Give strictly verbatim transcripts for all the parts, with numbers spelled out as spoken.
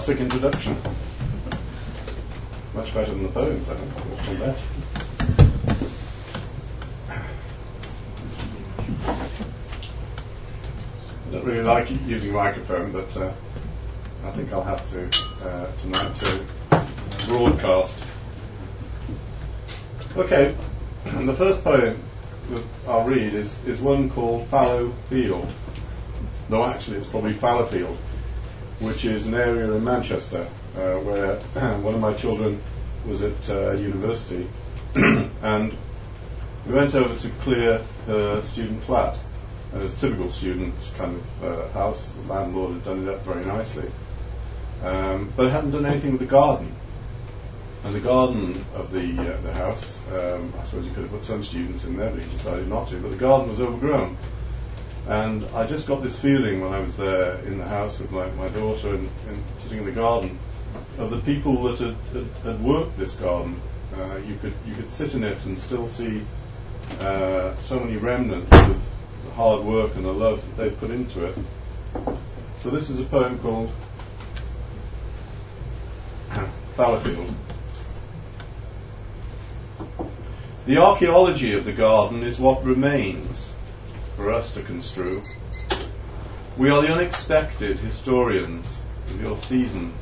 fantastic introduction. Much better than the poems, I think. Much more better. I don't really like using a microphone, but uh, I think I'll have to uh, tonight to broadcast. Okay, and the first poem that I'll read is, is one called Fallow Field. Though actually it's probably Fallowfield, which is an area in Manchester uh, where one of my children was at uh, university and we went over to clear her student flat. And it was a typical student kind of uh, house. The landlord had done it up very nicely. Um, but it hadn't done anything with the garden. And the garden of the uh, the house, um, I suppose he could have put some students in there, but he decided not to. But the garden was overgrown. And I just got this feeling when I was there in the house with my, my daughter and, and sitting in the garden of the people that had, had, had worked this garden. Uh, you could you could sit in it and still see uh, so many remnants of the hard work and the love that they'd put into it. So this is a poem called Fallowfield. The archaeology of the garden is what remains for us to construe. We are the unexpected historians of your seasons.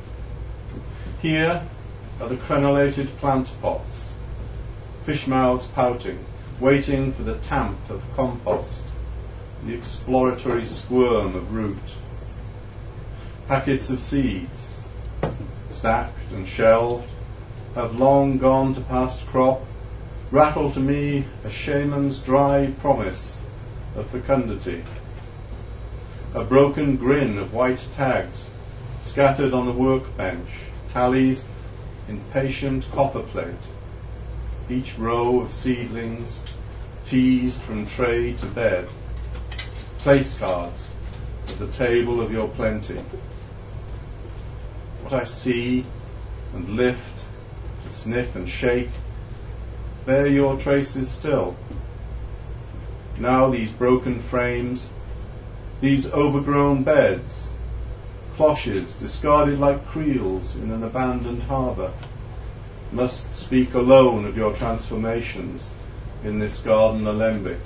Here are the crenellated plant pots, fish mouths pouting, waiting for the tamp of compost, the exploratory squirm of root. Packets of seeds, stacked and shelved, have long gone to past crop, rattle to me a shaman's dry promise of fecundity. A broken grin of white tags scattered on the workbench tallies in patient copperplate, each row of seedlings teased from tray to bed, place cards at the table of your plenty. What I see and lift to sniff and shake bear your traces still. Now these broken frames, these overgrown beds, cloches discarded like creels in an abandoned harbour, must speak alone of your transformations in this garden alembic.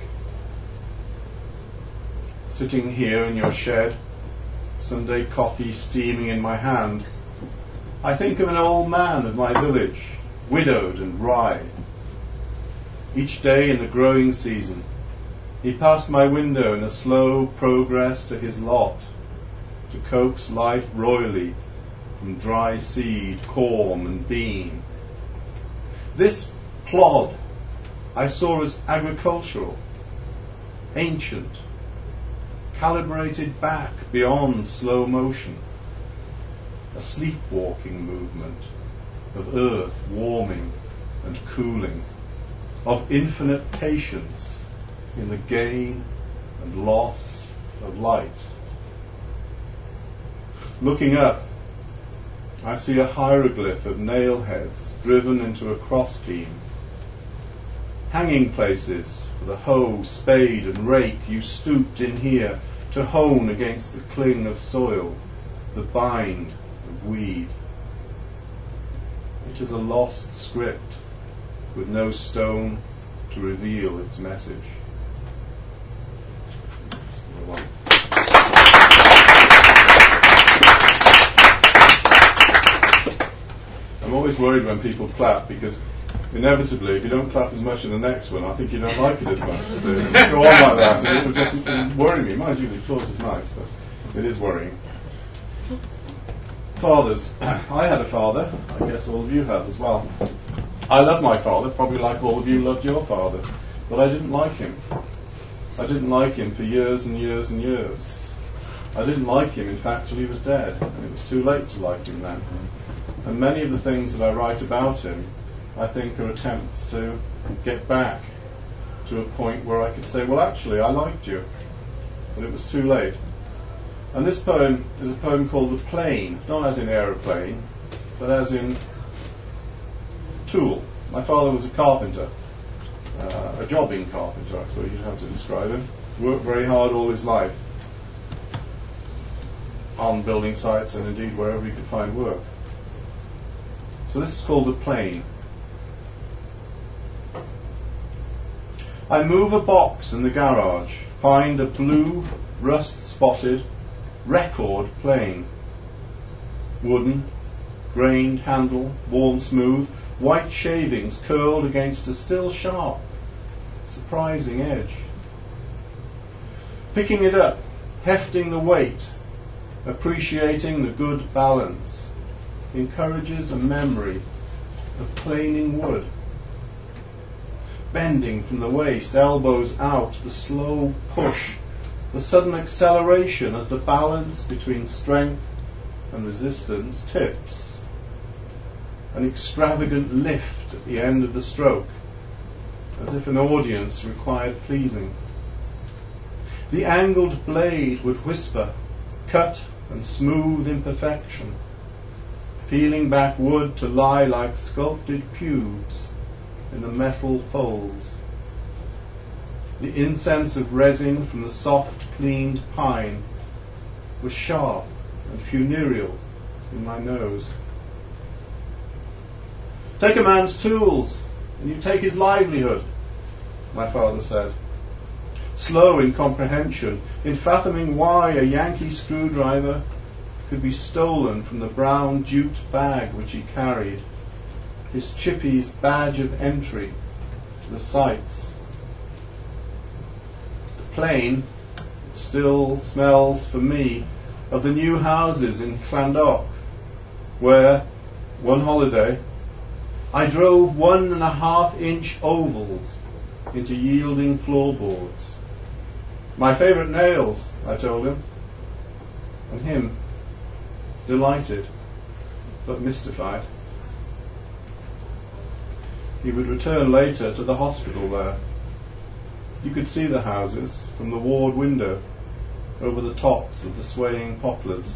Sitting here in your shed, Sunday coffee steaming in my hand, I think of an old man of my village, widowed and wry. Each day in the growing season, he passed my window in a slow progress to his lot, to coax life royally from dry seed, corn and bean. This plod I saw as agricultural, ancient, calibrated back beyond slow motion, a sleepwalking movement of earth warming and cooling, of infinite patience in the gain and loss of light. Looking up, I see a hieroglyph of nail heads driven into a crossbeam, hanging places for the hoe, spade and rake you stooped in here to hone against the cling of soil, the bind of weed. It is a lost script with no stone to reveal its message. I'm always worried when people clap, because inevitably if you don't clap as much in the next one, I think you don't like it as much. So if you go on like that, and it would just worry me. Mind you, the applause is nice, but it is worrying. Fathers. I had a father. I guess all of you have as well. I love my father, probably like all of you loved your father, but I didn't like him. I didn't like him for years and years and years. I didn't like him, in fact, till he was dead, and it was too late to like him then. And many of the things that I write about him, I think, are attempts to get back to a point where I could say, well, actually, I liked you, but it was too late. And this poem is a poem called The Plane, not as in aeroplane, but as in tool. My father was a carpenter, uh, a jobbing carpenter, I suppose you'd have to describe him. Worked very hard all his life. on building sites and indeed wherever he could find work. So this is called a plane. I move a box in the garage, find a blue, rust-spotted record plane. Wooden, grained handle, worn smooth, white shavings curled against a still sharp, surprising edge. Picking it up, hefting the weight, appreciating the good balance, encourages a memory of planing wood. Bending from the waist, elbows out, the slow push, the sudden acceleration as the balance between strength and resistance tips. An extravagant lift at the end of the stroke, as if an audience required pleasing. The angled blade would whisper, cut and smooth imperfection, peeling back wood to lie like sculpted pubes in the metal folds. The incense of resin from the soft, cleaned pine was sharp and funereal in my nose. Take a man's tools, and you take his livelihood, my father said, slow in comprehension, in fathoming why a Yankee screwdriver could be stolen from the brown jute bag which he carried, his chippy's badge of entry to the sights. The plane still smells for me of the new houses in Llandoch, where, one holiday, I drove one and a half inch ovals into yielding floorboards. My favourite nails, I told him, and him, delighted but mystified. He would return later to the hospital there. You could see the houses from the ward window over the tops of the swaying poplars.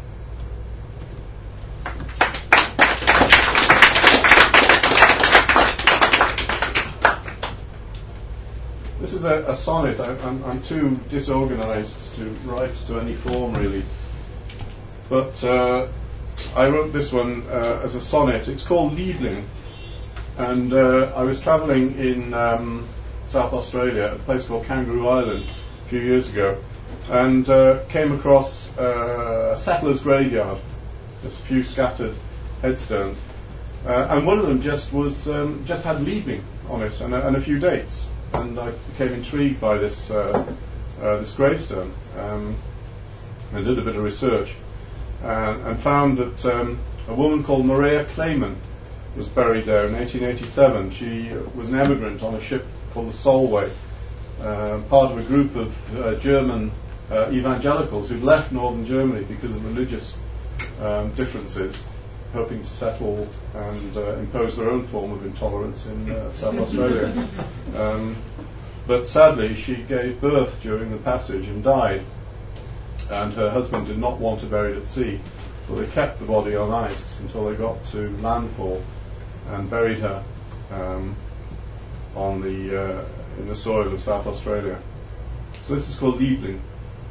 This is a, a sonnet. I, I'm, I'm too disorganised to write to any form, really. But uh, I wrote this one uh, as a sonnet. It's called Liebling. And uh, I was travelling in um, South Australia, at a place called Kangaroo Island, a few years ago, and uh, came across uh, a settler's graveyard, just a few scattered headstones. Uh, and one of them just was um, just had Liebling on it, and a, and a few dates. And I became intrigued by this uh, uh, this gravestone, um, and did a bit of research, uh, and found that um, a woman called Maria Clayman was buried there in eighteen eighty-seven. She was an emigrant on a ship called the Solway, uh, part of a group of uh, German uh, evangelicals who'd left northern Germany because of religious um, differences, hoping to settle and uh, impose their own form of intolerance in uh, South Australia. Um, but sadly, she gave birth during the passage and died, and her husband did not want to bury it at sea, so they kept the body on ice until they got to landfall and buried her um, on the uh, in the soil of South Australia. So this is called Liebling.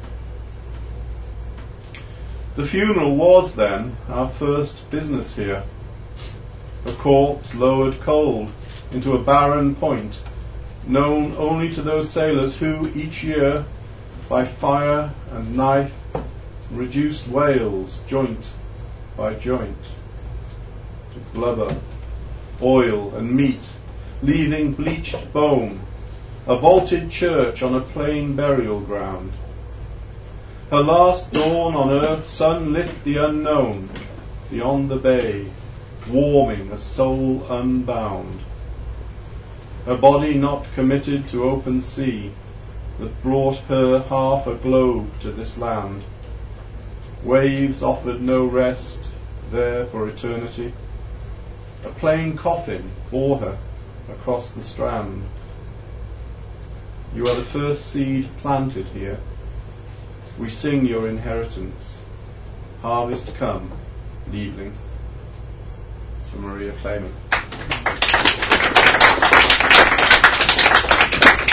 The funeral was then our first business here. A corpse lowered cold into a barren point, known only to those sailors who, each year, by fire and knife, reduced whales joint by joint to blubber, oil and meat, leaving bleached bone, a vaulted church on a plain burial ground. Her last dawn on earth, sun lit the unknown, beyond the bay, warming a soul unbound. Her body not committed to open sea, that brought her half a globe to this land. Waves offered no rest there for eternity. A plain coffin bore her across the strand. You are the first seed planted here. We sing your inheritance. Harvest come, Liebling. It's from Maria Clayman.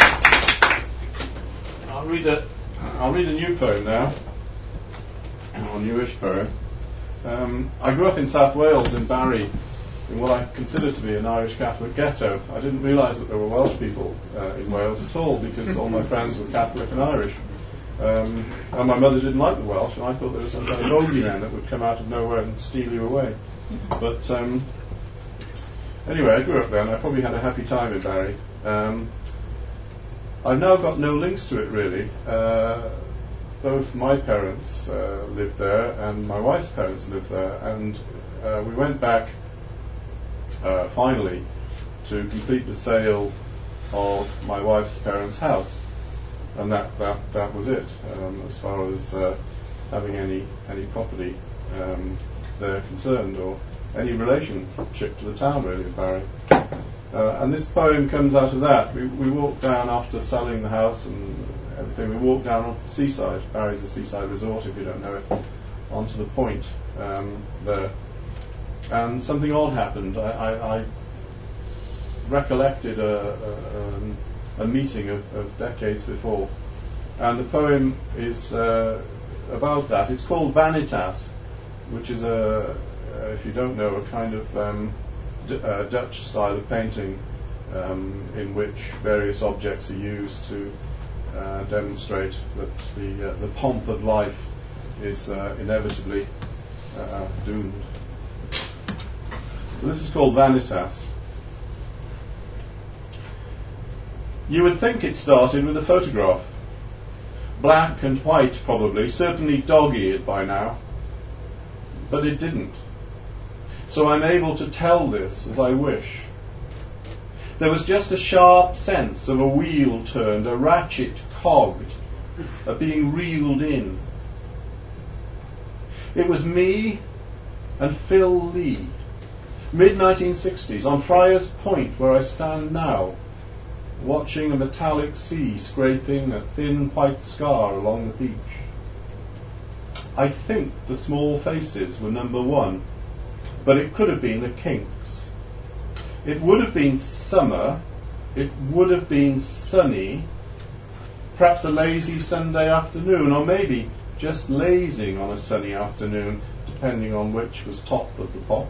I'll read a, I'll read a new poem now. or newish poem. Um, I grew up in South Wales, in Barry, in what I consider to be an Irish Catholic ghetto. I didn't realise that there were Welsh people uh, in Wales at all, because all my friends were Catholic and Irish. Um, and my mother didn't like the Welsh, and I thought there was some kind of bogeyman that would come out of nowhere and steal you away. But um, anyway, I grew up there, and I probably had a happy time in Barry. Um, I've now got no links to it, really. Uh, both my parents uh, lived there, and my wife's parents lived there, and uh, we went back uh, finally to complete the sale of my wife's parents' house, and that that, that was it um, as far as uh, having any any property um, there concerned, or any relationship to the town, really, of Barry. Uh, and this poem comes out of that. We, we walked down after selling the house and everything. We walked down onto the seaside. Barry's a seaside resort, if you don't know it, onto the point um, there. And something odd happened. I, I, I recollected a, a, a meeting of, of decades before, and the poem is uh, about that. It's called Vanitas, which is a, uh, if you don't know, a kind of um, D- uh, Dutch style of painting um, in which various objects are used to uh, demonstrate that the uh, the pomp of life is uh, inevitably uh, doomed. So this is called Vanitas. You would think it started with a photograph. Black and white, probably, certainly dog-eared by now. But it didn't. So I'm able to tell this as I wish. There was just a sharp sense of a wheel turned, a ratchet cogged, of being reeled in. It was me and Phil Lee, mid nineteen sixties, on Friars Point, where I stand now, watching a metallic sea scraping a thin white scar along the beach. I think the small faces were number one, but it could have been the Kinks. It would have been summer, it would have been sunny, perhaps a lazy Sunday afternoon, or maybe just lazing on a sunny afternoon, depending on which was top of the pops.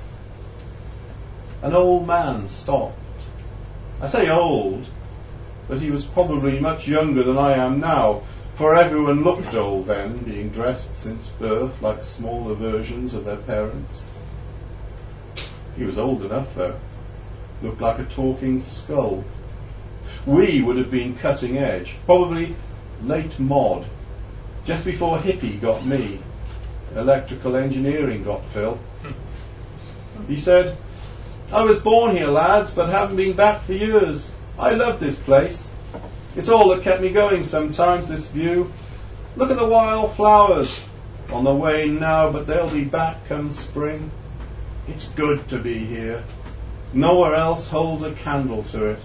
An old man stopped. I say old, but he was probably much younger than I am now, for everyone looked old then, being dressed since birth like smaller versions of their parents. He was old enough, though. Looked like a talking skull. We would have been cutting edge, probably late mod, just before hippie got me. Electrical engineering got Phil. He said, I was born here, lads, but haven't been back for years. I love this place. It's all that kept me going sometimes, this view. Look at the wild flowers. On the wane now, but they'll be back come spring. It's good to be here. Nowhere else holds a candle to it.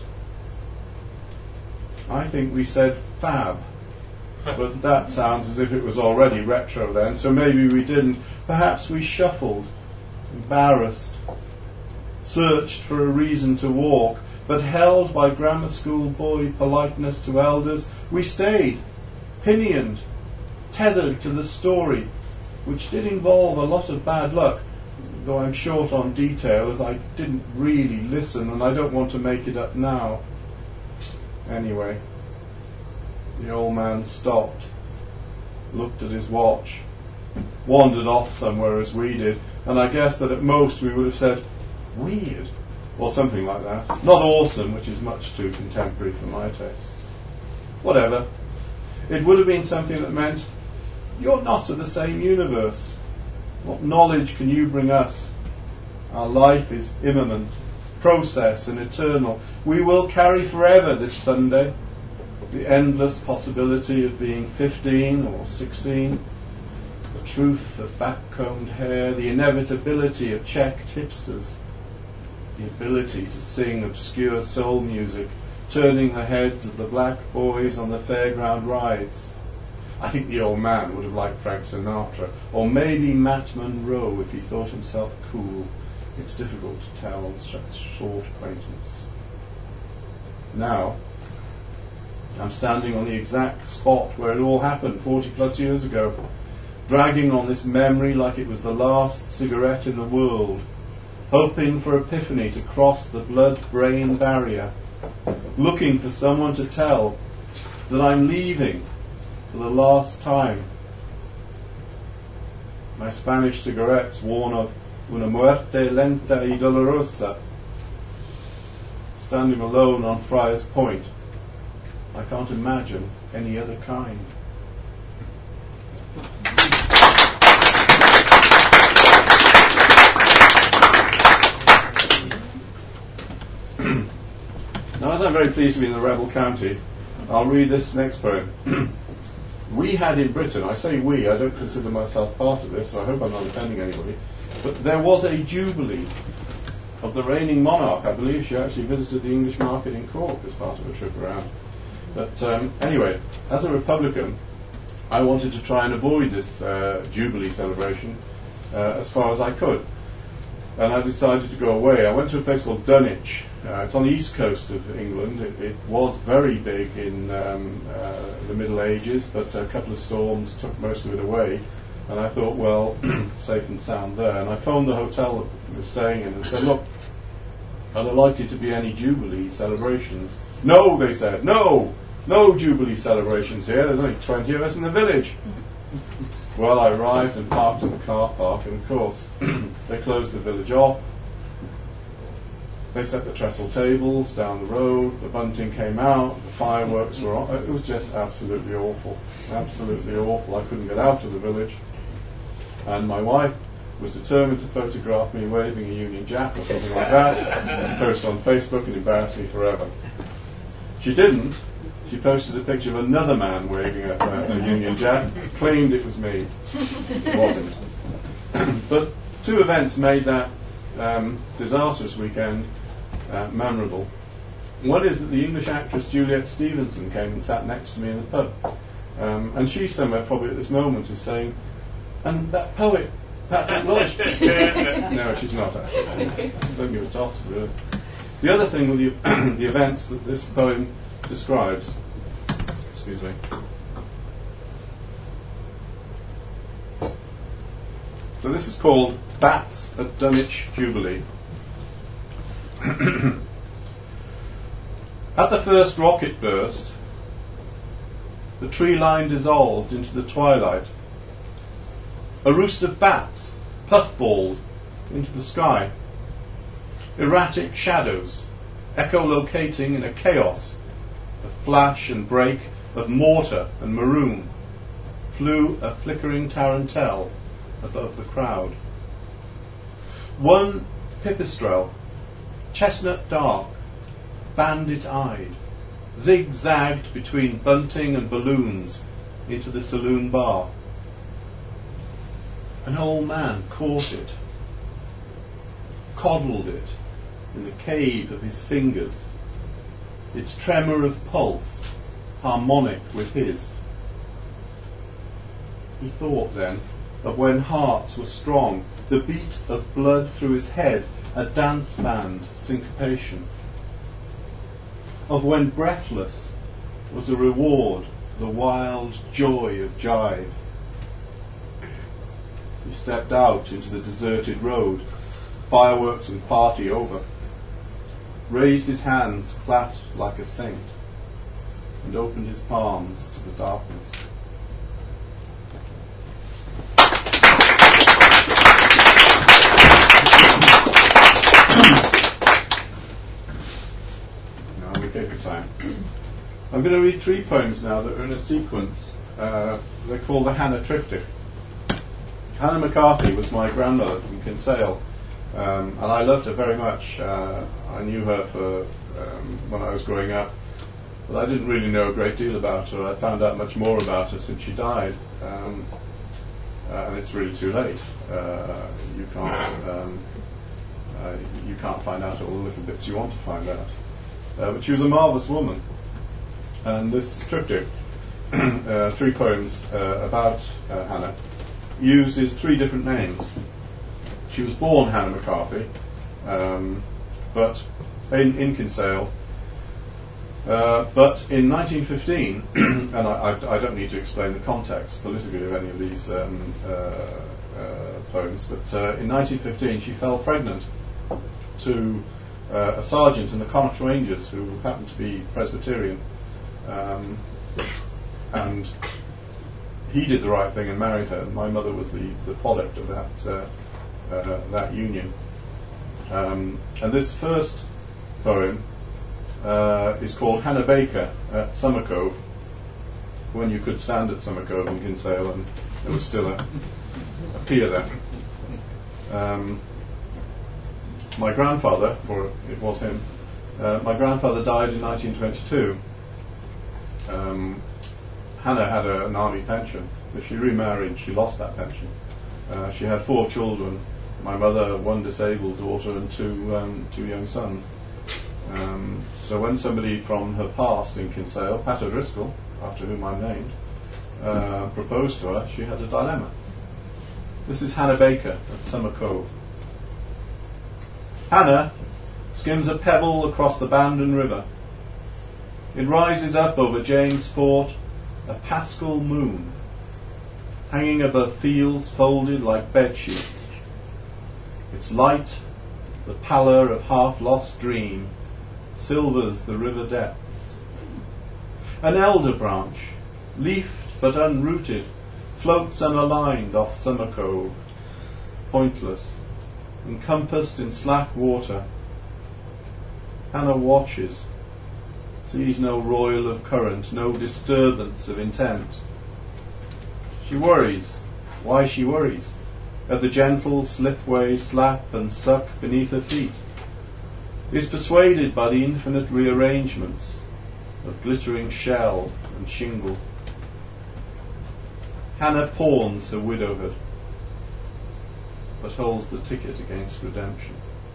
I think we said fab, but that sounds as if it was already retro then, so maybe we didn't. Perhaps we shuffled, embarrassed, searched for a reason to walk, but held by grammar school boy politeness to elders, we stayed, pinioned, tethered to the story, which did involve a lot of bad luck, though I'm short on detail as I didn't really listen and I don't want to make it up now. Anyway, the old man stopped, looked at his watch, wandered off somewhere as we did, and I guess that at most we would have said, weird, or something like that. Not awesome, which is much too contemporary for my taste. Whatever. It would have been something that meant, you're not of the same universe. What knowledge can you bring us? Our life is immanent, process and eternal. We will carry forever this Sunday the endless possibility of being fifteen or sixteen, the truth of back-combed hair, the inevitability of checked hipsters, the ability to sing obscure soul music, turning the heads of the black boys on the fairground rides. I think the old man would have liked Frank Sinatra, or maybe Matt Monroe if he thought himself cool. It's difficult to tell on such short acquaintance. Now, I'm standing on the exact spot where it all happened forty plus years ago. dragging on this memory like it was the last cigarette in the world, hoping for epiphany to cross the blood-brain barrier, looking for someone to tell that I'm leaving for the last time. My Spanish cigarettes warn of una muerte lenta y dolorosa. Standing alone on Friar's Point, I can't imagine any other kind. Now, as I'm very pleased to be in the rebel county, I'll read this next poem. We had in Britain, I say we, I don't consider myself part of this, so I hope I'm not offending anybody, but there was a jubilee of the reigning monarch. I believe she actually visited the English market in Cork as part of a trip around. But um, anyway, as a Republican, I wanted to try and avoid this uh, jubilee celebration uh, as far as I could. And I decided to go away. I went to a place called Dunwich. Uh, it's on the east coast of England. It, it was very big in um, uh, the Middle Ages, but a couple of storms took most of it away. And I thought, well, safe and sound there. And I phoned the hotel that we were staying in and said, look, are there likely to be any Jubilee celebrations? No, they said, no, no Jubilee celebrations here. There's only twenty of us in the village. Well, I arrived and parked in the car park, and of course, they closed the village off. They set the trestle tables down the road, the bunting came out, the fireworks were on. It was just absolutely awful. Absolutely awful. I couldn't get out of the village. And my wife was determined to photograph me waving a Union Jack or something like that, and post on Facebook and embarrass me forever. She didn't. She posted a picture of another man waving a, a, a Union Jack, claimed it was me. It wasn't. But two events made that um, disastrous weekend uh, memorable. One is that the English actress Juliet Stevenson came and sat next to me in the pub. Um, and she somewhere probably at this moment is saying, and that poet, Patrick Lodge. No, she's not actually. Don't give a toss, really. The other thing with the, the events that this poem describes, excuse me. So this is called Bats at Dunwich Jubilee. At the first rocket burst, the tree line dissolved into the twilight. A roost of bats puffballed into the sky. Erratic shadows, echolocating in a chaos of flash and break, of mortar and maroon, flew a flickering tarantelle above the crowd. One pipistrelle, chestnut dark, bandit-eyed, zigzagged between bunting and balloons into the saloon bar. An old man caught it, coddled it in the cave of his fingers, its tremor of pulse harmonic with his. He thought then of when hearts were strong, the beat of blood through his head, a dance band syncopation. Of when breathless was a reward for the wild joy of jive. He stepped out into the deserted road, fireworks and party over, raised his hands flat like a saint, and opened his palms to the darkness. Now we take the time. I'm going to read three poems now that are in a sequence. Uh, they're called the Hannah Triptych. Hannah McCarthy was my grandmother from Kinsale, um, and I loved her very much. Uh, I knew her for um, when I was growing up, but I didn't really know a great deal about her. I found out much more about her since she died, um, uh, and it's really too late. Uh, you can't um, uh, you can't find out all the little bits you want to find out. Uh, but she was a marvellous woman, and this triptych, uh, three poems uh, about uh, Hannah, uses three different names. She was born Hannah McCarthy, um, but in, in Kinsale, Uh, but in nineteen fifteen, and I, I, I don't need to explain the context politically of any of these um, uh, uh, poems, but uh, in nineteen fifteen she fell pregnant to uh, a sergeant in the Connaught Rangers who happened to be Presbyterian, um, and he did the right thing and married her. My mother was the, the product of that uh, uh, that union. Um, and this first poem uh, is called Hannah Baker at Summer Cove, when you could stand at Summer Cove in Kinsale and there was still a, a pier there. Um, my grandfather, or it was him, uh, my grandfather died in nineteen twenty-two. Um, Hannah had a, an army pension. If she remarried, she lost that pension. Uh, she had four children. My mother, one disabled daughter, and two um, two young sons. Um, so when somebody from her past in Kinsale, Pat O'Driscoll, after whom I'm named, uh, proposed to her, she had a dilemma. This is Hannah Baker at Summer Cove. Hannah skims a pebble across the Bandon River. It rises up over James Fort, a paschal moon, hanging above fields folded like bedsheets. Its light, the pallor of half-lost dream, silvers the river depths. An elder branch, leafed but unrooted, floats unaligned off Summer Cove, pointless, encompassed in slack water. Hannah watches, sees no roil of current, no disturbance of intent. She worries. Why she worries? At the gentle slipway slap and suck beneath her feet, is persuaded by the infinite rearrangements of glittering shell and shingle. Hannah pawns her widowhood, but holds the ticket against redemption.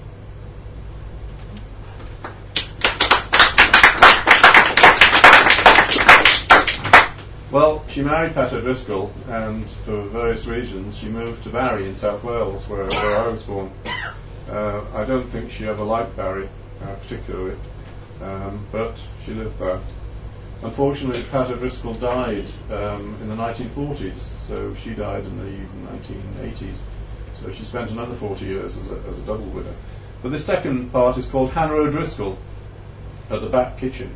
Well, she married Pat O'Driscoll, and for various reasons she moved to Barry in South Wales, where, where I was born. Uh, I don't think she ever liked Barry uh, particularly, um, but she lived there. Unfortunately, Pat O'Driscoll died um, in the nineteen forties, so she died in the nineteen eighties. So she spent another forty years as a, as a double widow. But this second part is called Hannah O'Driscoll at the Back Kitchen.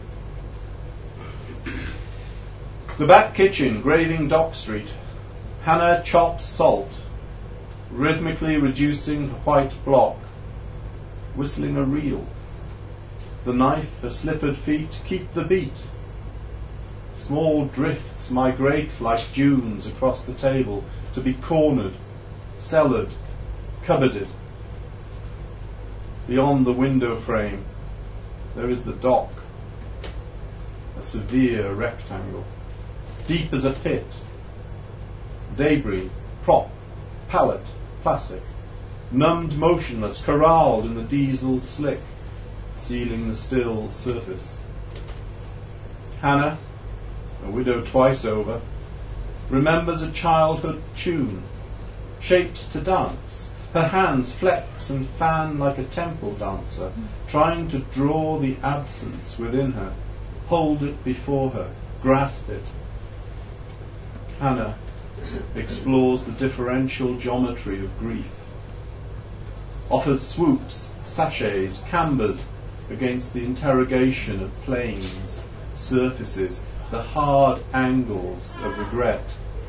The back kitchen, Graving Dock Street. Hannah chops salt, rhythmically reducing the white block, whistling a reel. The knife, her slippered feet, keep the beat. Small drifts migrate like dunes across the table to be cornered, cellared, cupboarded. Beyond the window frame, there is the dock, a severe rectangle, deep as a pit. Debris, prop, pallet, plastic, numbed motionless, corralled in the diesel slick, sealing the still surface. Hannah, a widow twice over, remembers a childhood tune, shapes to dance. Her hands flex and fan like a temple dancer, trying to draw the absence within her, hold it before her, grasp it. Hannah explores the differential geometry of grief, offers swoops, sachets, cambers against the interrogation of planes, surfaces, the hard angles of regret.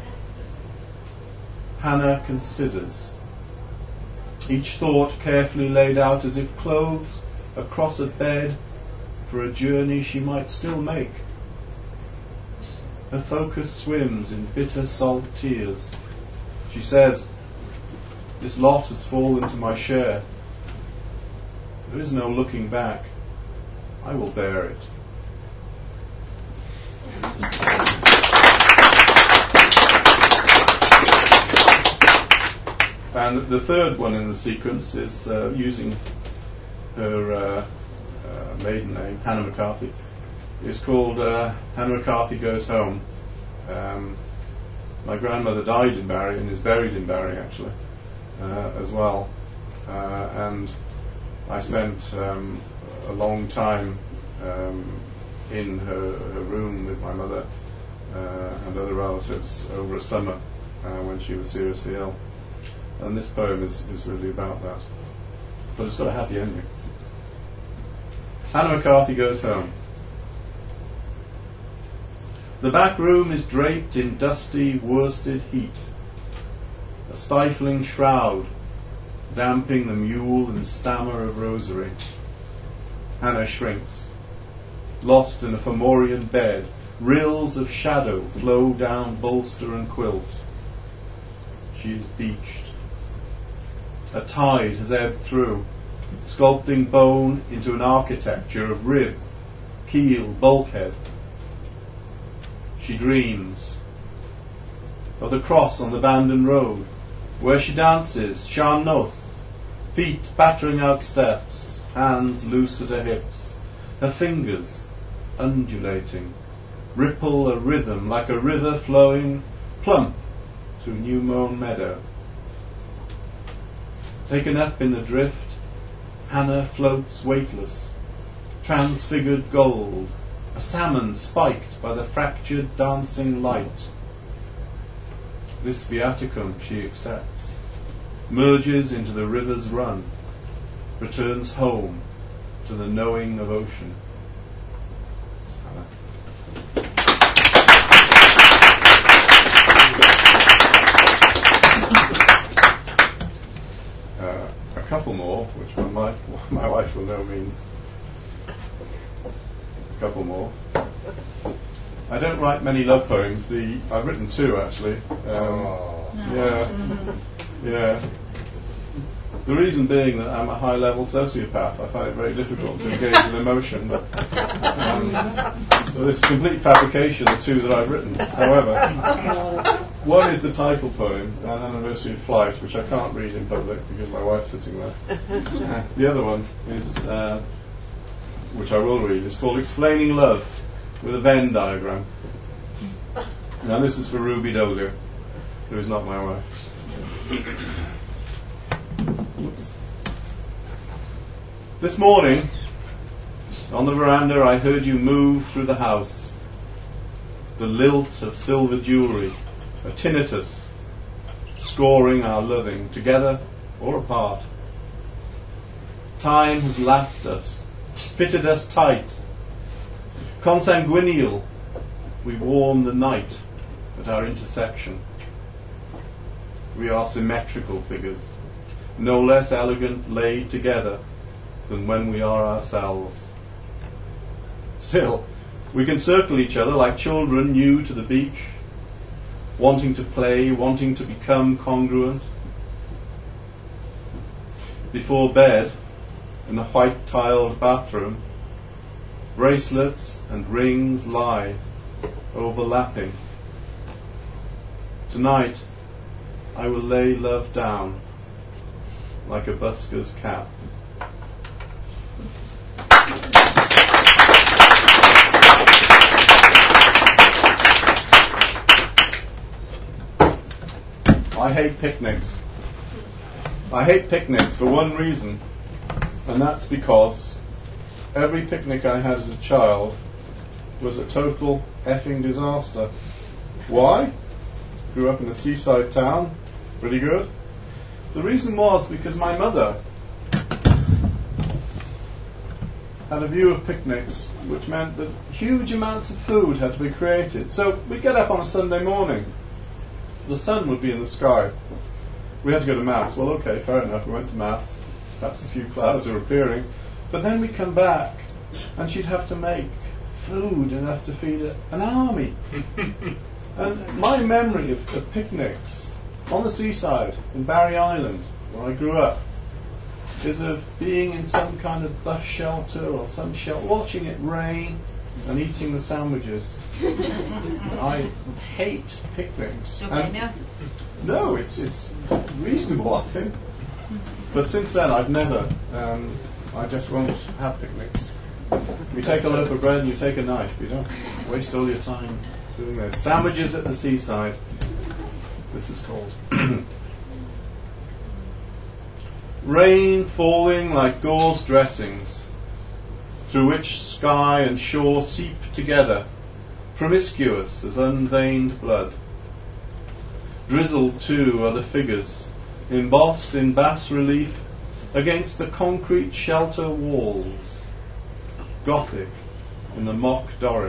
Hannah considers, each thought carefully laid out as if clothes across a bed for a journey she might still make. Her focus swims in bitter salt tears. She says, this lot has fallen to my share. There is no looking back. I will bear it. And the third one in the sequence is uh, using her uh, uh, maiden name, Hannah McCarthy. It's called uh, Hannah McCarthy Goes Home. Um, my grandmother died in Barry and is buried in Barry actually uh, as well. Uh, and I spent um, a long time um, in her, her room with my mother uh, and other relatives over a summer uh, when she was seriously ill. And this poem is, is really about that. But it's got a happy ending. Hannah McCarthy goes home. The back room is draped in dusty worsted heat, a stifling shroud damping the mule and stammer of rosary. Hannah shrinks. Lost in a Fomorian bed, rills of shadow flow down bolster and quilt. She is beached. A tide has ebbed through, sculpting bone into an architecture of rib, keel, bulkhead. She dreams of the cross on the Bandon Road, where she dances Sean Noth, feet battering out steps, hands loose at her hips, her fingers undulating, ripple a rhythm like a river flowing plump through new-mown meadow. Taken up in the drift, Hannah floats weightless, transfigured gold, a salmon spiked by the fractured dancing light. This viaticum she accepts, merges into the river's run, returns home to the knowing of ocean. Uh, a couple more, which my wife, my wife will know means a couple more. I don't write many love poems. The I've written two actually. Um, oh. Yeah, yeah. The reason being that I'm a high-level sociopath. I find it very difficult to engage with emotion. But, um, so this is complete fabrication. The two that I've written. However, one is the title poem, An Anniversary of Flight, which I can't read in public because my wife's sitting there. Uh, the other one is, uh, which I will read, is called Explaining Love, with a Venn diagram. Now this is for Ruby W, who is not my wife. Oops. This morning, on the veranda, I heard you move through the house. The lilt of silver jewellery, a tinnitus, scoring our loving, together or apart. Time has lapped us, fitted us tight. Consanguineal, we warm the night at our intersection. We are symmetrical figures, no less elegant laid together than when we are ourselves. Still, we can circle each other like children new to the beach, wanting to play, wanting to become congruent. Before bed, in the white-tiled bathroom, bracelets and rings lie, overlapping. Tonight, I will lay love down like a busker's cap. I hate picnics. I hate picnics for one reason, and that's because every picnic I had as a child was a total effing disaster. Why? Grew up in a seaside town, pretty good. The reason was because my mother had a view of picnics which meant that huge amounts of food had to be created. So we'd get up on a Sunday morning. The sun would be in the sky. We had to go to Mass. Well, okay, fair enough. We went to Mass. Perhaps a few clouds were appearing. But then we'd come back and she'd have to make food enough to feed a, an army. And my memory of, of picnics on the seaside in Barry Island, where I grew up, is of being in some kind of bus shelter or some shelter, watching it rain and eating the sandwiches. I hate picnics. Okay, no. No, it's it's reasonable, I think. But since then, I've never. Um, I just won't have picnics. You take a loaf of bread and you take a knife. You don't waste all your time doing this. Sandwiches at the seaside. This is called. Rain falling like gauze dressings. through which sky and shore seep together, promiscuous as unveined blood. Drizzled too are the figures, embossed in bas relief against the concrete shelter walls, Gothic in the mock Doric.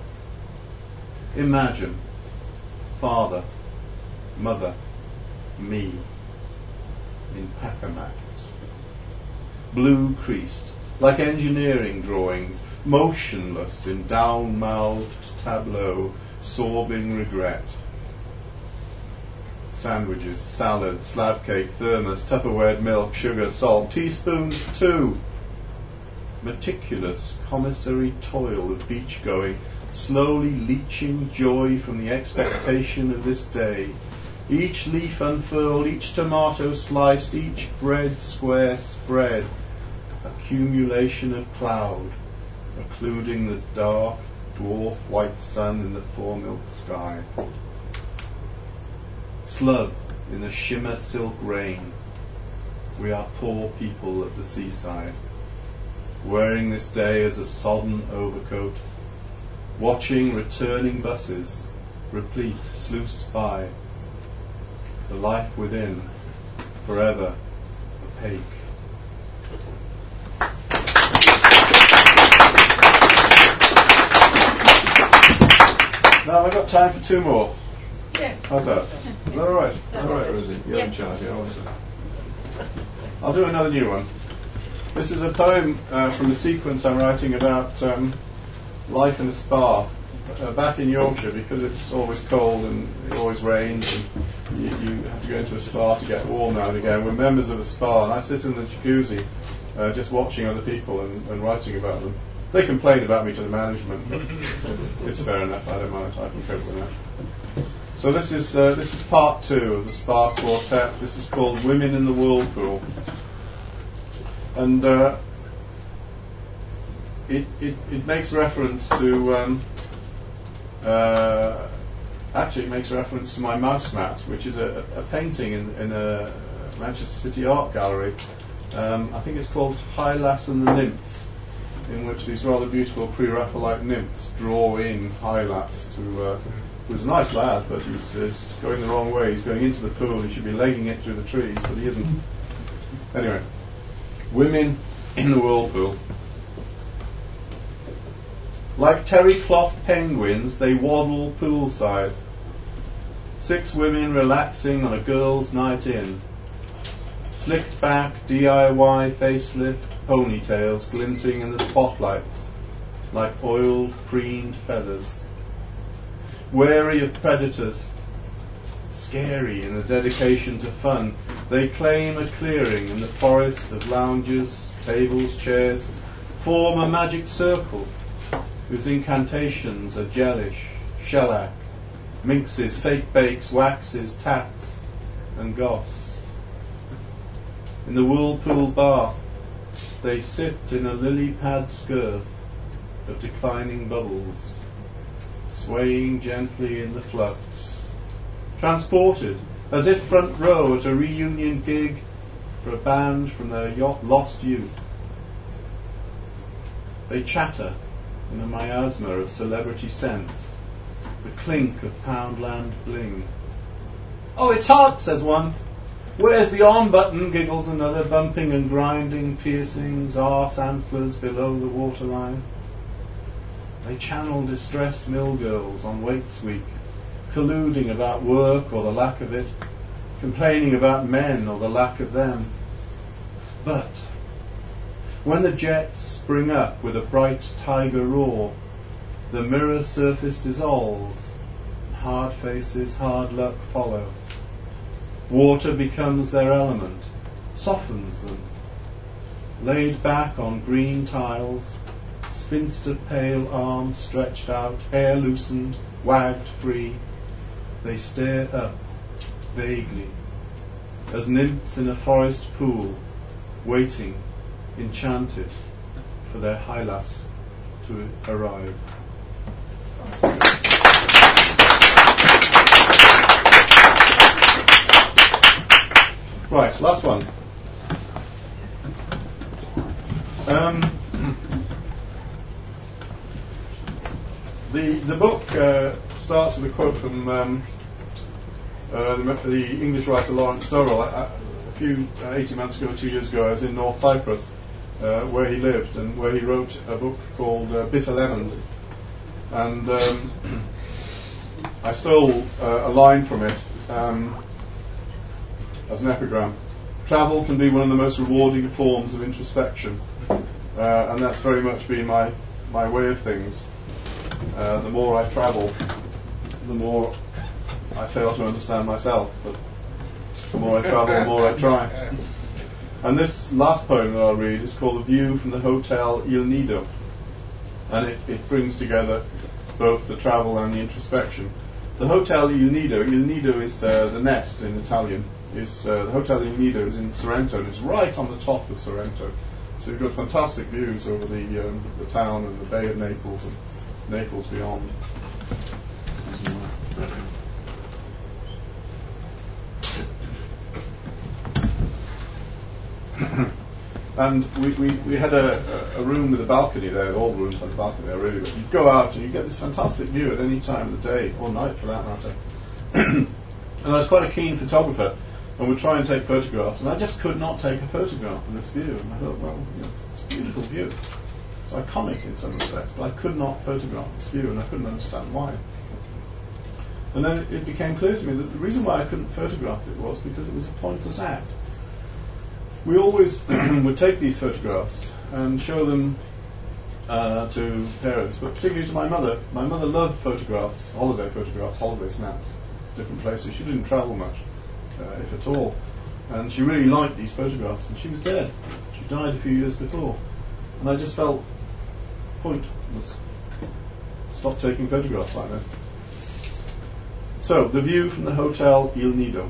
Imagine father, mother, me in Pacamax, blue creased like engineering drawings, motionless in down-mouthed tableau, sorbing regret. Sandwiches, salad, slab cake, thermos, Tupperware milk, sugar, salt, teaspoons too. Meticulous commissary toil of beach going, slowly leaching joy from the expectation of this day. Each leaf unfurled, each tomato sliced, each bread square spread. Accumulation of cloud, occluding the dark, dwarf white sun in the fore-milk sky. Slub in the shimmer silk rain. We are poor people at the seaside, wearing this day as a sodden overcoat, watching returning buses, replete, sluice by. The life within, forever opaque. Now I've got time for two more. Yes. How's that? Is that alright? Alright, Rosie. You're yeah. in charge here, obviously. I'll do another new one. This is a poem uh, from the sequence I'm writing about um, life in a spa uh, back in Yorkshire, because it's always cold and it always rains and you, you have to go into a spa to get warm now and again. We're members of a spa and I sit in the jacuzzi uh, just watching other people and, and writing about them. They complain about me to the management, but it's fair enough. I don't mind. I can cope with that. So this is uh, this is part two of the Spa Quartet. This is called Women in the Whirlpool, and uh, it, it it makes reference to um, uh, actually it makes reference to my mouse mat, which is a, a painting in, in a Manchester City Art Gallery. Um, I think it's called Hylas and the Nymphs, in which these rather beautiful pre-Raphaelite nymphs draw in Hylas to. Uh, who's a nice lad, but he's, he's going the wrong way. He's going into the pool. He should be legging it through the trees, but he isn't. Anyway, women in the whirlpool. Like terry cloth penguins, they waddle poolside. Six women relaxing on a girls' night in. Slicked back, D I Y facelift, ponytails glinting in the spotlights like oiled, preened feathers. Wary of predators, scary in the dedication to fun, they claim a clearing in the forest of lounges, tables, chairs, form a magic circle whose incantations are gelish, shellac, minxes, fake bakes, waxes, tats, and goss. In the whirlpool bath, they sit in a lily-pad skirt of declining bubbles, swaying gently in the flux, transported as if front row at a reunion gig for a band from their yacht lost youth. They chatter in a miasma of celebrity sense, the clink of Poundland bling. "Oh, it's hot," says one. "Where's the on button?" giggles another, bumping and grinding piercings, arse antlers below the waterline. They channel distressed mill girls on Waits Week, colluding about work or the lack of it, complaining about men or the lack of them. But when the jets spring up with a bright tiger roar, the mirror surface dissolves, and hard faces, hard luck follow. Water becomes their element, softens them. Laid back on green tiles, spinster pale arms stretched out, hair loosened, wagged free, they stare up, vaguely, as nymphs in a forest pool, waiting, enchanted, for their Hylas to arrive. Right, last one. Um, the the book uh, starts with a quote from um, uh, the, the English writer Lawrence Durrell. I, I, a few uh, eighteen months ago, two years ago, I was in North Cyprus, uh, where he lived, and where he wrote a book called uh, Bitter Lemons. And um, I stole uh, a line from it um, as an epigram. Travel can be one of the most rewarding forms of introspection, uh, and that's very much been my, my way of things. Uh, the more I travel, the more I fail to understand myself, but the more I travel, the more I try. And this last poem that I'll read is called A View from the Hotel Il Nido, and it, it brings together both the travel and the introspection. The Hotel Il Nido, Il Nido is uh, the nest in Italian, is uh, the Hotel Il Nido is in Sorrento, and it's right on the top of Sorrento. So you've got fantastic views over the um, the town and the Bay of Naples and Naples beyond. And we, we, we had a, a room with a balcony there. All rooms had a balcony there, really. But you go out and you get this fantastic view at any time of the day, or night for that matter. And I was quite a keen photographer, and would try and take photographs, and I just could not take a photograph in this view. And I thought, well, you know, it's a beautiful view. It's iconic in some respects, but I could not photograph this view, and I couldn't understand why. And then it, it became clear to me that the reason why I couldn't photograph it was because it was a pointless act. We always would take these photographs and show them uh, to parents, but particularly to my mother. My mother loved photographs, holiday photographs, holiday snaps, different places. She didn't travel much, uh, if at all, and she really liked these photographs, and she was dead. She died a few years before, and I just felt pointless. Stop taking photographs like this. So, the view from the Hotel Il Nido.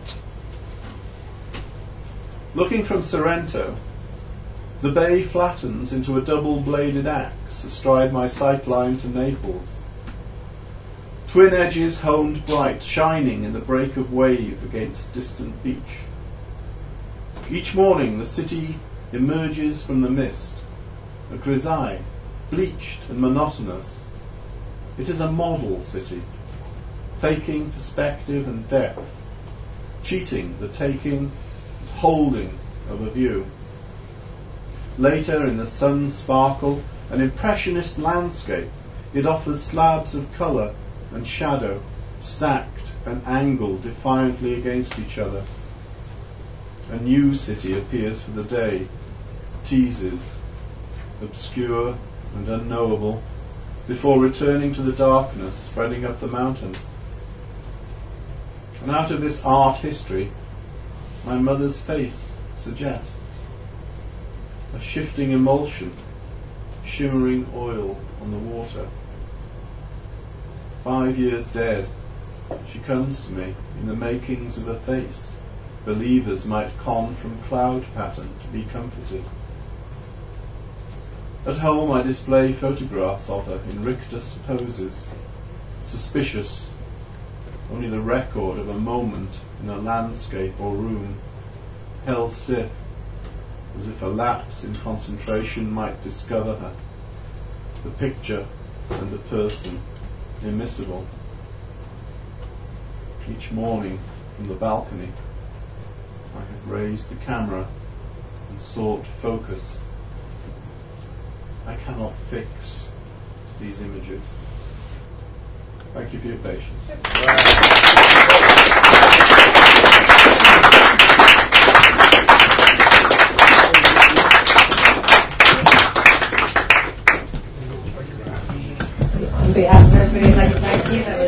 Looking from Sorrento, the bay flattens into a double-bladed axe astride my sight line to Naples. Twin edges honed bright, shining in the break of wave against distant beach. Each morning the city emerges from the mist, a grisaille, bleached and monotonous. It is a model city, faking perspective and depth, cheating the taking holding of a view. Later, in the sun's sparkle, an impressionist landscape, it offers slabs of colour and shadow, stacked and angled defiantly against each other. A new city appears for the day, teases, obscure and unknowable, before returning to the darkness spreading up the mountain. And out of this art history, my mother's face suggests a shifting emulsion, shimmering oil on the water. Five years dead, she comes to me in the makings of a face believers might con from cloud pattern to be comforted. At home I display photographs of her in rictus poses, suspicious, only the record of a moment in a landscape or room, held stiff, as if a lapse in concentration might discover her, the picture and the person immiscible. Each morning from the balcony I have raised the camera and sought focus. I cannot fix these images. Thank you for your patience. On behalf of everybody, I'd like to thank you.